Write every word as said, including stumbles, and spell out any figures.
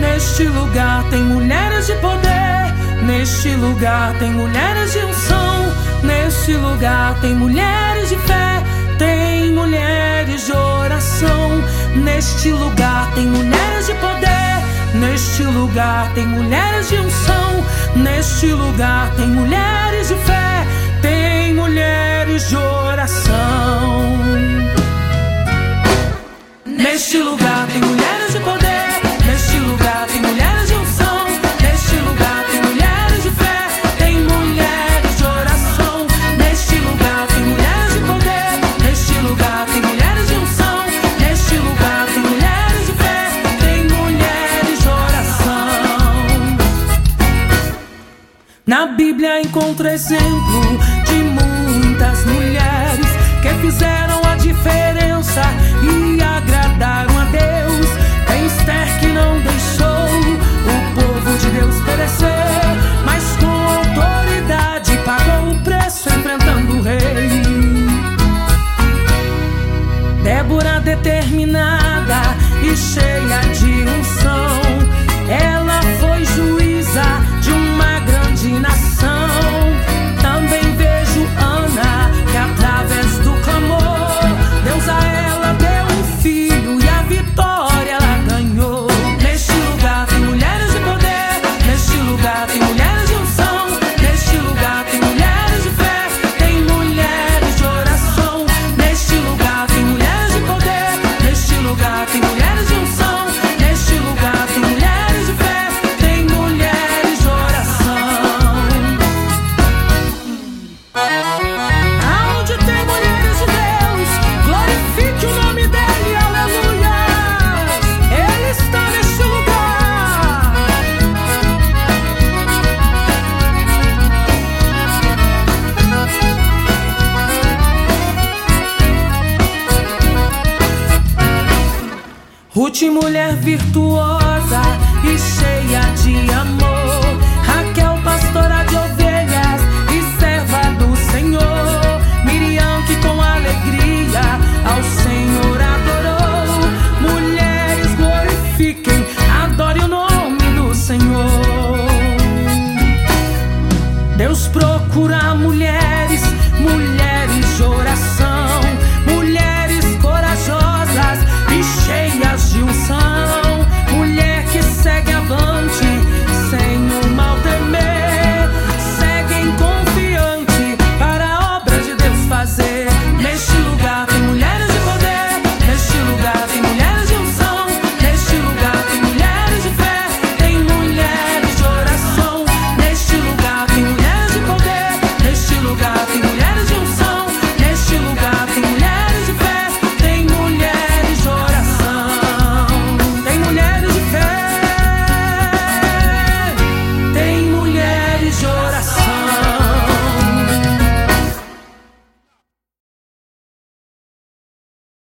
Neste lugar tem mulheres de poder, neste lugar tem mulheres de unção, neste lugar tem mulheres de fé, tem mulheres de oração. Neste lugar tem mulheres de poder, neste lugar tem mulheres de unção, neste lugar tem mulheres de fé, tem mulheres de oração. Neste lugar tem mulheres de poder, neste lugar tem mulheres de unção, neste lugar tem mulheres de fé, tem mulheres de oração. Neste lugar tem mulheres de poder, neste lugar tem mulheres de unção, neste lugar tem mulheres de fé, tem mulheres de oração. Na Bíblia encontro exemplo de muitas mulheres que fizeram a diferença e agradaram a Deus. Tem Esther que não deixou o povo de Deus perecer, mas com autoridade pagou o preço enfrentando o rei. Débora determinada e cheia de unção, ela foi juíza de uma grande nação. Também vejo Ana, que através do clamor, Deus a ela deu um filho e a vitória ela ganhou. Neste lugar tem mulheres de poder, neste lugar tem mulheres de unção, neste lugar tem mulheres de fé, tem mulheres de oração. Neste lugar tem mulheres de poder, neste lugar tem mulheres de unção, neste lugar tem mulheres de fé, tem mulheres de oração. Aonde tem mulheres de Deus, glorifique o nome dele, aleluia. Ele está neste lugar. Ruth, mulher virtuosa e cheia de amor, Raquel, pastora de ovelhas e serva do Senhor, Miriam, que com alegria ao Senhor adorou. Mulheres, glorifiquem, adorem o nome do Senhor. Deus procura mulheres